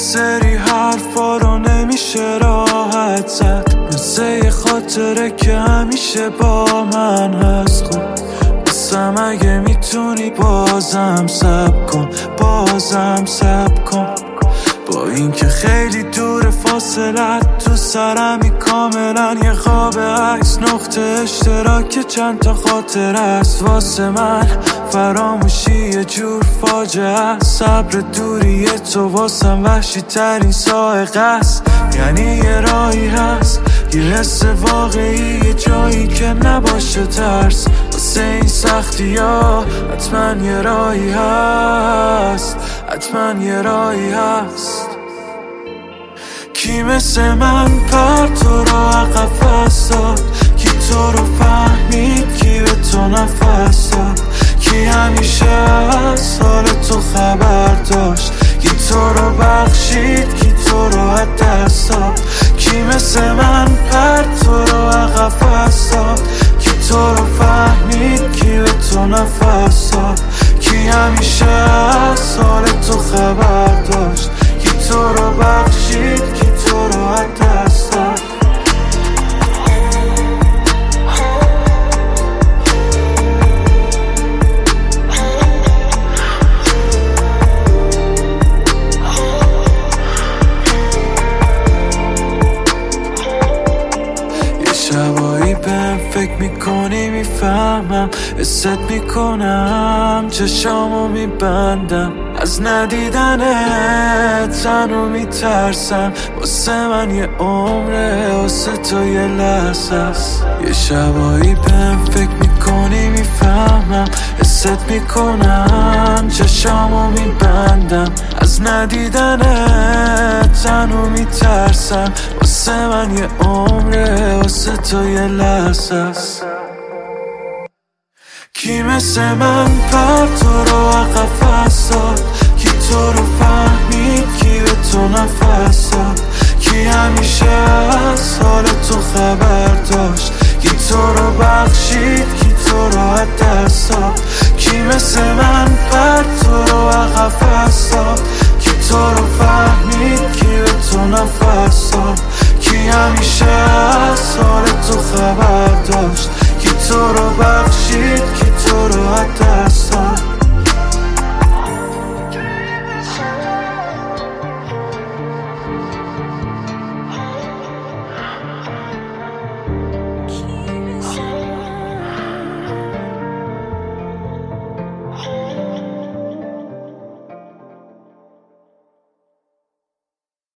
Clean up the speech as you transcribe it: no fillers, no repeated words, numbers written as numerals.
سری حرفا رو نمیشه راحت زد، مثل یه خاطره که همیشه با من هست. خب بسم اگه میتونی بازم صبر کن، بازم صبر کن. با اینکه خیلی دور فاصلت تو سرمی، کاملا یه خواب عکس، نقطه اشتراک چند تا خاطر است. واسه من فراموشی یه جور فاجعه است، صبر دوری تو واسم وحشی ترین سائق است. یعنی یه راهی هست، یه حس واقعی، یه جایی که نباشه ترس. واسه این سختی ها حتما یه راهی هست، حتما یه راهی هست. کی مثل من تو رو عقب فرستاد، کی تو رو فهمید، کی به تو نفس داد، کی همیشه از حال تو خبر داشت، کی تو رو بخشید، کی تو رو از دست داد. کی مثل من تو رو عقب فرستاد، کی تو رو فهمید، کی به تو نفس داد، کی همیشه از حال تو خبر داشت، کی تو رو بخشید، کی تو رو از دست داد. شبایی بهم فکر میکنی میفهمم، حست میکنم چشامو میبندم، از ندیدنت تنو میترسم. واسه من یه عمره، واسه تو یه لحظه است. یه شبایی بهم فکر میکنی میفهمم، حست میکنم چشامو میبندم، از ندیدنت تنو میترسم. واسه من یه عمره، واسه تو یه لحظه است. کی مثل من تو رو عقب فرستاد، کی تو رو فهمید، کی به تو نفس داد، کی همیشه از حال تو خبر داشت، کی تو رو بخشید، کی تو رو از دست داد. کی مثل من تو رو عقب فرستاد، کی تو رو فهمید، کی به تو نفس داد، کی همیشه از حال تو خبر داشت، کی تو رو بخشید، کی تو رو از دست داد.